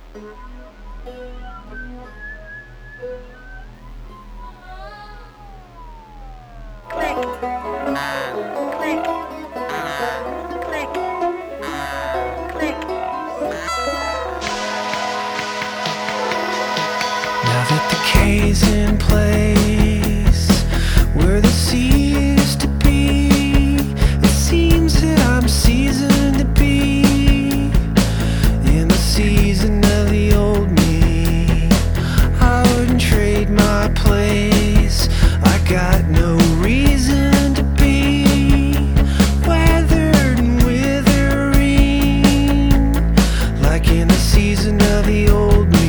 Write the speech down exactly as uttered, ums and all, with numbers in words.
Click. Click. Click. Click. Now that the K's in place, where the C used to be, it seems that I'm seasoned to be in the season of the old me. I wouldn't trade my place. I got no reason to be weathered and withering, like in the season of the old me.